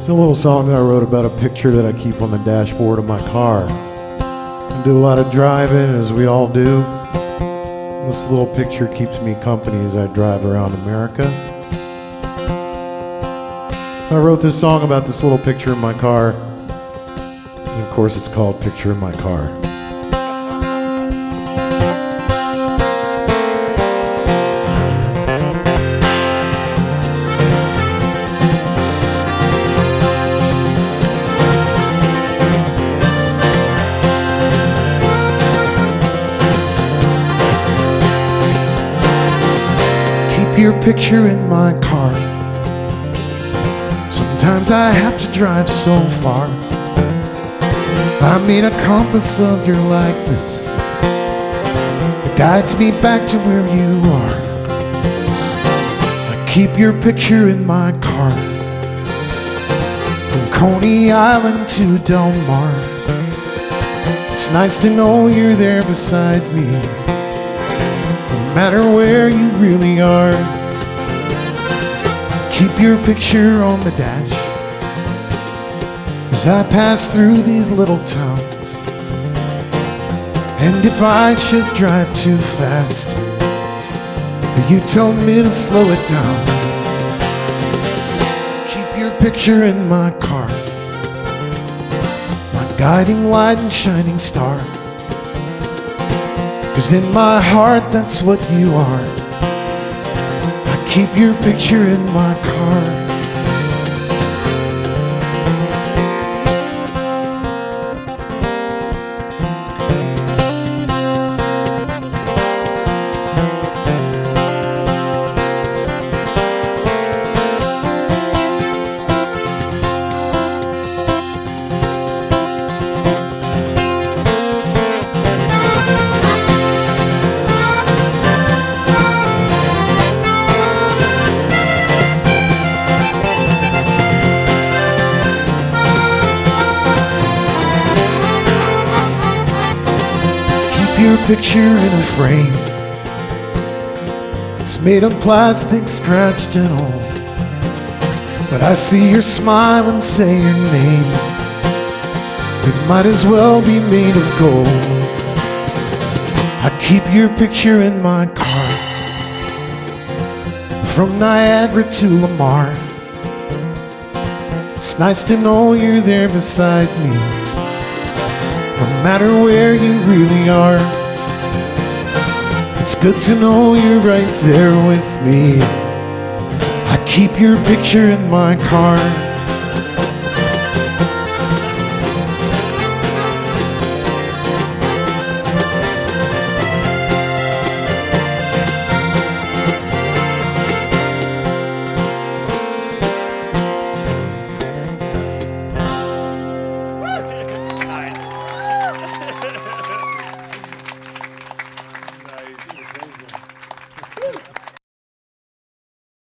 It's a little song that I wrote about a picture that I keep on the dashboard of my car. I do a lot of driving, as we all do. This little picture keeps me company as I drive around America. So I wrote this song about this little picture in my car. And of course it's called Picture in My Car. Your picture in my car. Sometimes I have to drive so far. I made a compass of your likeness that guides me back to where you are. I keep your picture in my car, from Coney Island to Del Mar. It's nice to know you're there beside me, no matter where you really are. Keep your picture on the dash as I pass through these little towns. And if I should drive too fast, you tell me to slow it down. Keep your picture in my car, my guiding light and shining star. 'Cause in my heart that's what you are. I keep your picture in my car. Your picture in a frame. It's made of plastic, scratched and all, but I see your smile and say your name. It might as well be made of gold. I keep your picture in my car, from Niagara to Lamar. It's nice to know you're there beside me, no matter where you really are. It's good to know you're right there with me. I keep your picture in my car.